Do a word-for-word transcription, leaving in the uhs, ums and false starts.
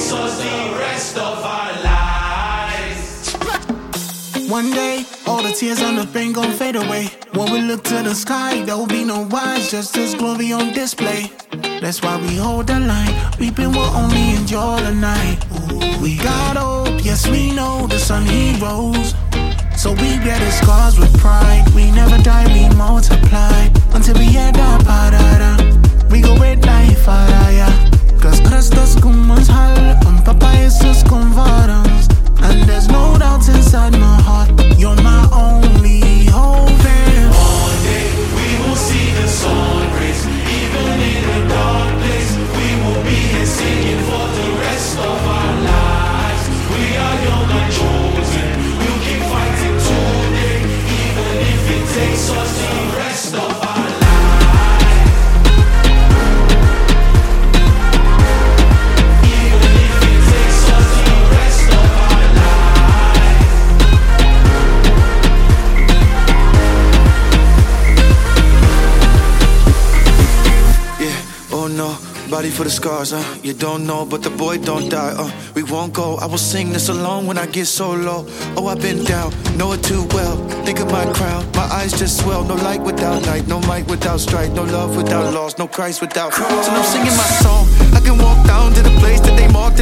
us the rest of our lives. One day, all the tears on the pain gon' fade away. When we look to the sky, there will be no wise, just His glory on display. That's why we hold the line. Weeping will only endure the night. Ooh, we got hope, yes we know the sun He rose. So we bear the scars with pride. We never die, we multiply until we end up parada. We go with life, araya. Cause Christus cum ons hal, and Papa Jesus cum varans. And there's no doubt inside my heart, you're my only hope. One day we will see the sun rays, even in a dark place. We will be here singing for the rest of our lives. We are young and chosen, we'll keep fighting today, even if it takes us the rest of our lives. Even if it takes us the rest of our lives. Yeah, oh no, body for the scars, uh You don't know, but the boy don't die, uh We won't go, I will sing this alone when I get so low. Oh, I've been down, know it too well. Think of my crown, my eyes just swell. No light without night, no might without strife. No love without loss, no Christ without cross. And I'm singing my song, I can walk down to the place that they mark